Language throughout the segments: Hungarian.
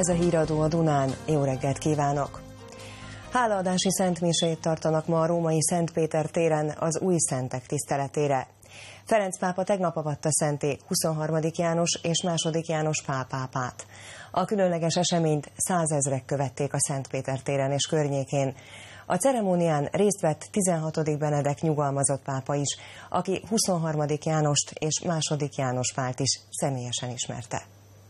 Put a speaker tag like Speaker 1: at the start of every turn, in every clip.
Speaker 1: Ez a híradó a Dunán. Jó reggelt kívánok! Hálaadási szentmisét tartanak ma a római Szent Péter téren az új szentek tiszteletére. Ferenc pápa tegnap avatta szentté 23. János és 2. János Pál pápát. A különleges eseményt 100 000-ek követték a Szent Péter téren és környékén. A ceremónián részt vett 16. Benedek nyugalmazott pápa is, aki 23. Jánost és 2. János Pált is személyesen ismerte.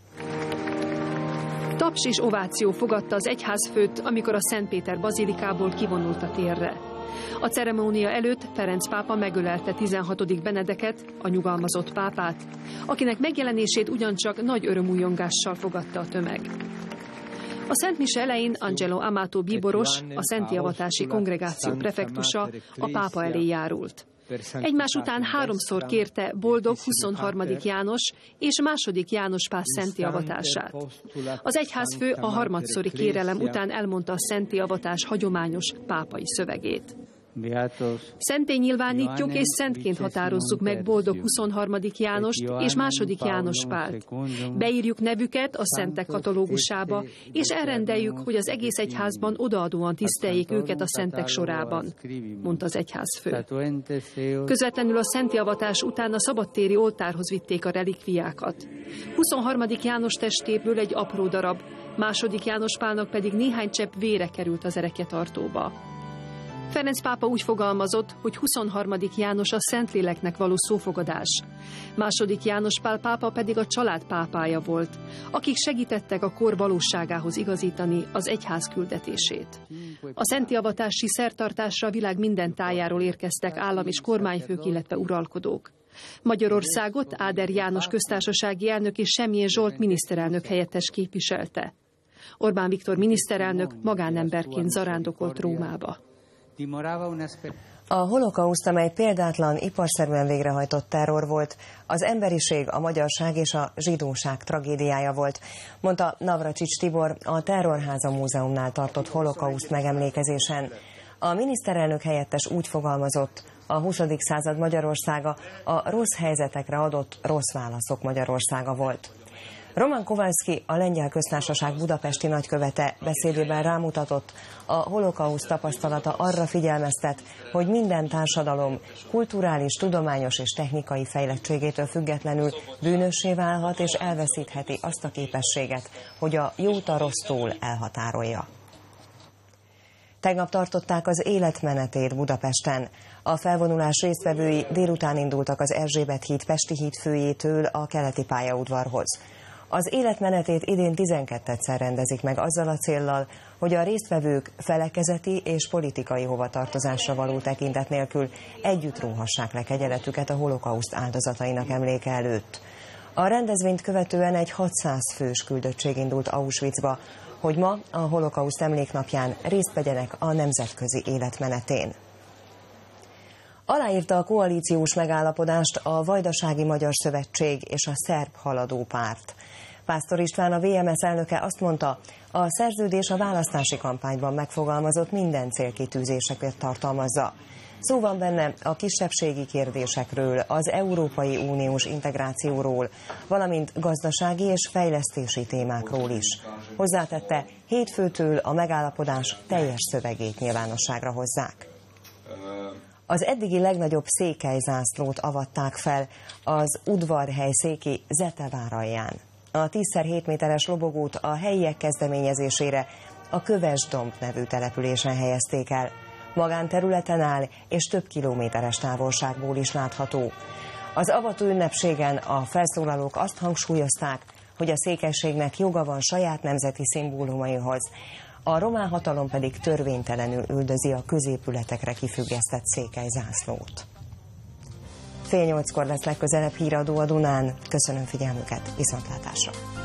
Speaker 2: Taps és ováció fogadta az egyházfőt, amikor a Szent Péter bazilikából kivonult a térre. A ceremónia előtt Ferenc pápa megölelte 16. Benedeket, a nyugalmazott pápát, akinek megjelenését ugyancsak nagy örömújongással fogadta a tömeg. A Szent Mise elején Angelo Amato bíboros, a Szentjavatási Kongregáció prefektusa a pápa elé járult. Egymás után 3-szor kérte boldog 23. János és 2. János Pál szenttiavatását. Az egyházfő a harmadszori kérelem után elmondta a szenttiavatás hagyományos pápai szövegét. Szenté nyilvánítjuk és szentként határozzuk meg boldog 23. Jánost és 2. János Pált. Beírjuk nevüket a szentek katalógusába, és elrendeljük, hogy az egész egyházban odaadóan tiszteljék őket a szentek sorában, mondta az egyházfő. Közvetlenül a szenttiavatás után a szabadtéri oltárhoz vitték a relikviákat. 23. János testéből egy apró darab, 2. János Pálnak pedig néhány csepp vére került az ereketartóba. Ferenc pápa úgy fogalmazott, hogy 23. János a Szentléleknek való szófogadás. 2. János Pál pápa pedig a család pápája volt, akik segítettek a kor valóságához igazítani az egyház küldetését. A szenttiavatási szertartásra a világ minden tájáról érkeztek állam- és kormányfők, illetve uralkodók. Magyarországot Áder János köztársasági elnök és Semjén Zsolt miniszterelnök helyettes képviselte. Orbán Viktor miniszterelnök magánemberként zarándokolt Rómába.
Speaker 1: A holokauszt, amely példátlan, iparszerűen végrehajtott terror volt, az emberiség, a magyarság és a zsidóság tragédiája volt, mondta Navracsics Tibor a Terrorháza Múzeumnál tartott holokauszt megemlékezésen. A miniszterelnök helyettes úgy fogalmazott, a 20. század Magyarországa a rossz helyzetekre adott rossz válaszok Magyarországa volt. Roman Kowalski, a Lengyel Köztársaság budapesti nagykövete beszédében rámutatott, a holokauszt tapasztalata arra figyelmeztet, hogy minden társadalom kulturális, tudományos és technikai fejlettségétől függetlenül bűnössé válhat és elveszítheti azt a képességet, hogy a jót a rossztól elhatárolja. Tegnap tartották az életmenetét Budapesten. A felvonulás résztvevői délután indultak az Erzsébet híd Pesti híd főjétől a keleti pályaudvarhoz. Az életmenetét idén 12-szer rendezik meg azzal a céllal, hogy a résztvevők felekezeti és politikai hovatartozásra való tekintet nélkül együtt róhassák le kegyeletüket a holokauszt áldozatainak emléke előtt. A rendezvényt követően egy 600 fős küldöttség indult Auschwitzba, hogy ma a holokauszt emléknapján részt vegyenek a nemzetközi életmenetén. Aláírta a koalíciós megállapodást a Vajdasági Magyar Szövetség és a Szerb Haladó Párt. Pásztor István, a VMS elnöke azt mondta, a szerződés a választási kampányban megfogalmazott minden célkitűzéseket tartalmazza. Szó van benne a kisebbségi kérdésekről, az Európai Uniós integrációról, valamint gazdasági és fejlesztési témákról is. Hozzátette, hétfőtől a megállapodás teljes szövegét nyilvánosságra hozzák. Az eddigi legnagyobb székelyzászlót avatták fel az udvarhelyszéki Zetevár alján. A 10x7 méteres lobogót a helyiek kezdeményezésére a Kövesdomb nevű településen helyezték el. Magánterületen áll, és több kilométeres távolságból is látható. Az avató ünnepségen a felszólalók azt hangsúlyozták, hogy a székelységnek joga van saját nemzeti szimbólumaihoz, a román hatalom pedig törvénytelenül üldözi a középületekre kifüggesztett székelyzászlót. 7:30 lesz legközelebb híradó a Dunán. Köszönöm figyelmüket, viszontlátásra!